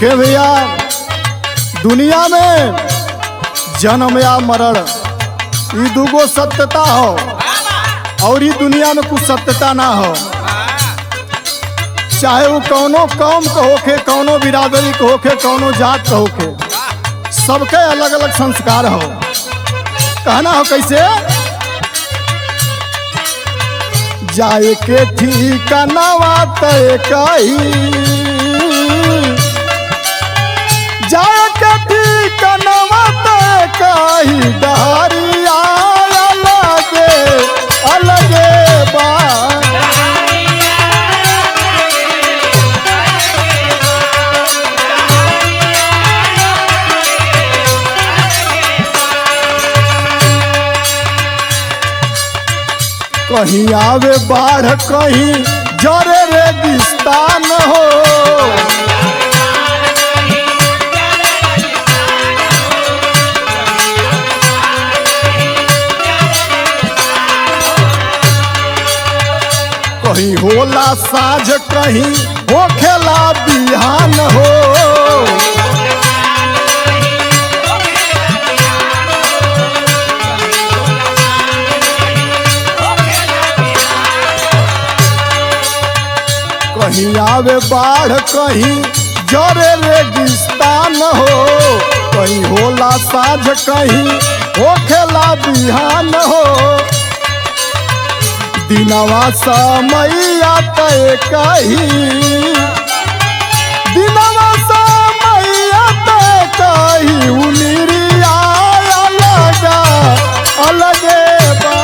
देखे भैया, दुनिया में जन्म या मरण ये दूगो सत्यता हो और ये दुनिया में कुछ सत्यता ना हो। चाहे वो कौनो कौम का होके, कौनो बिरादरी का होके, कौनो जात का होके, सबके अलग अलग संस्कार हो। कहना हो कैसे, जाए के ठिकानवा तय कही, जाए के ठिकानवा तय कही, डहरिया अलगे अलगे बा। कहीं आवे बाढ़, कहीं जरे रेगिस्तान हो। कहीं होला साँझ, कहीं होखेला बिहान हो। कहीं आवे बाढ़, कहीं जरे रेगिस्तान हो। कहीं होला साँझ, कहीं होखेला बिहान हो। दिनवा समैया तय कही, दिनवा समैया तय कही, उनिरिया अलगा अलगे बा।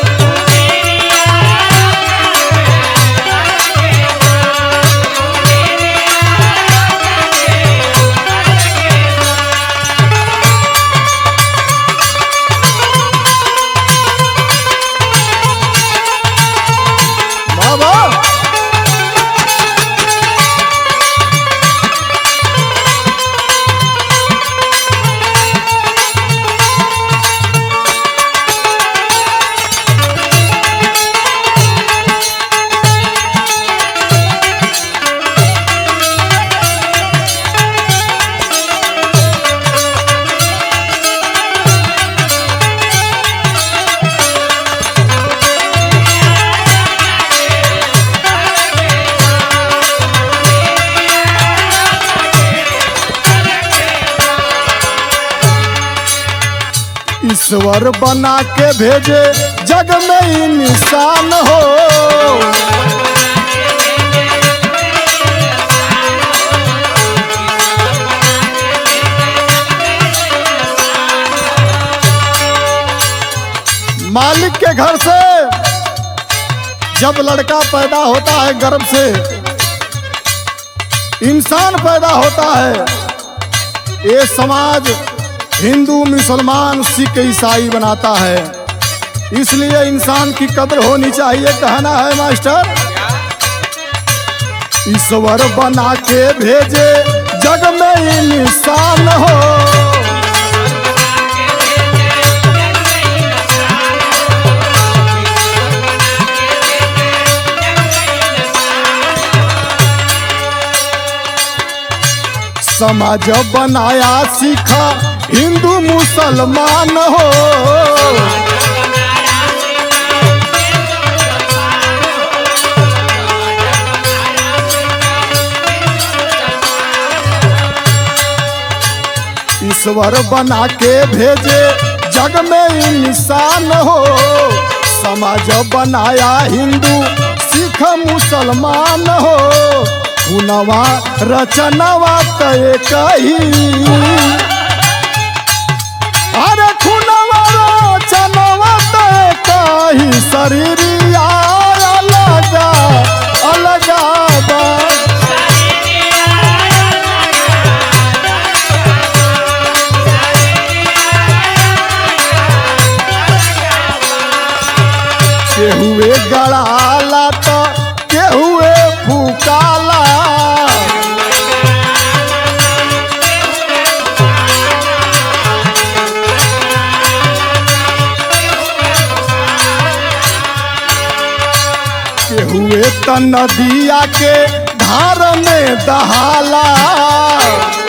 ईश्वर बना के भेजे जग में ही निशान हो। मालिक के घर से जब लड़का पैदा होता है, गर्भ से इंसान पैदा होता है, ये समाज हिंदू, मुसलमान, सिख, ईसाई बनाता है। इसलिए इंसान की कद्र होनी चाहिए। कहना है मास्टर, ईश्वर बना के भेजे जग में ही निशान हो। समाज बनाया सीखा हिंदू मुसलमान हो। ईश्वर बना के भेजे जग में ही निशान हो। समाज बनाया हिंदू, सिख, मुसलमान हो। खुनवा रचनवा तय कही, अरे खुनवा रचनवा तय कही, शरीरिया अलगा अलगा बा। केहुए गड़ाला तो केहुए फूकाला, केहुए त नदिया के धार में दहाला।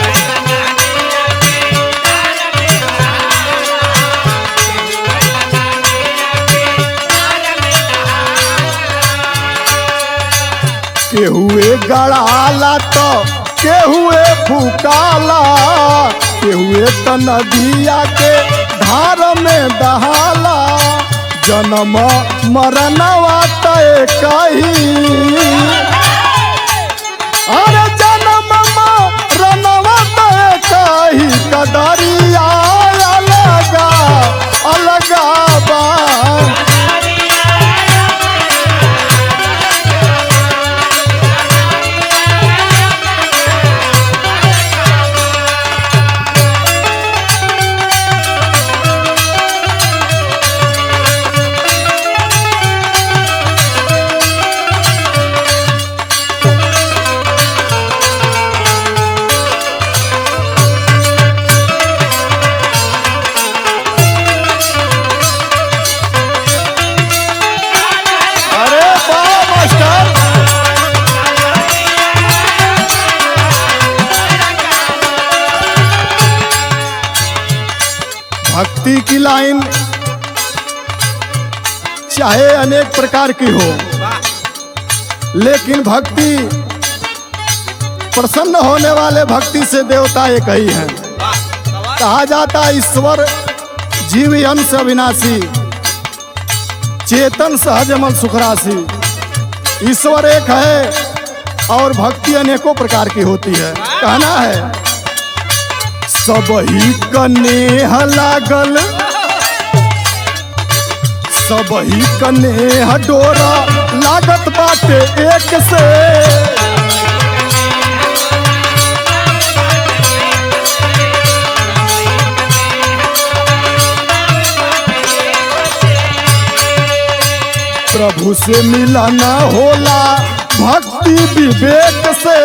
केहुए गड़ाला तो केहुए फुकाला, केहुए त नदिया के धार में दहाला। जन्म मरनवा तय कही, अरे जन्म मरनवा तय कही, कदरिया अलगा अलगा बा। भक्ति की लाइन चाहे अनेक प्रकार की हो, लेकिन भक्ति प्रसन्न होने वाले भक्ति से देवता एक ही है। कहा जाता ईश्वर जीव अंश अविनाशी, चेतन सहजमल सुखराशि। ईश्वर एक है और भक्ति अनेकों प्रकार की होती है। कहना है सबही कनेह लागल, सबही कनेह डोरा लागत बाटे एक से। प्रभु से मिलना होला भक्ति विवेक से।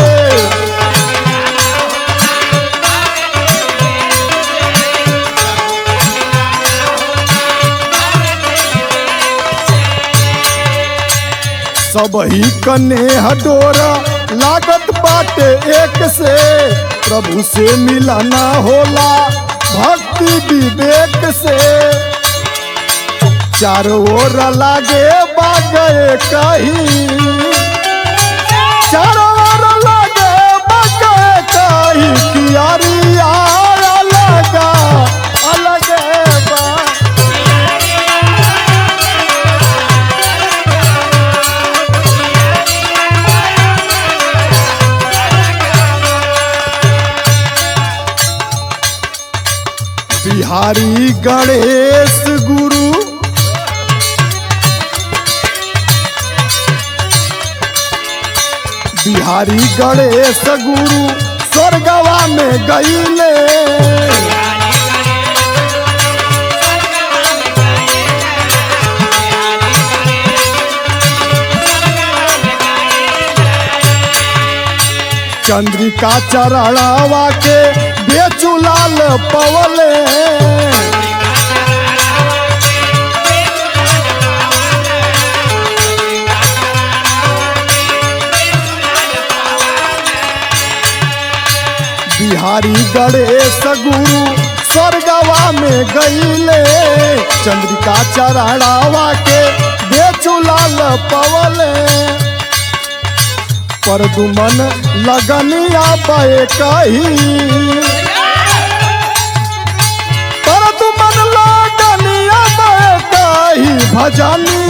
सबही कनेह डोरा लागत बाटे एक से। प्रभु से मिलना होला भक्ति विवेक से। चारों ओर लागे बागे कहीं, चारों ओर लागे बागे कहीं, कियारिया अलगा अलगे बा। बिहारी गणेश गुरु बिहारी गणेश गुरु स्वर्गवा में गईले। चंद्रिका चरणावा के बेचुलाल पवले। बिहारी गणेश गुरु स्वर्गवा में गईले। चंद्रिका चरणावा के बेचुलाल पवले। परदुमन लगनिया पाए कही, परदुमन लगनिया पाए कही, भजनिया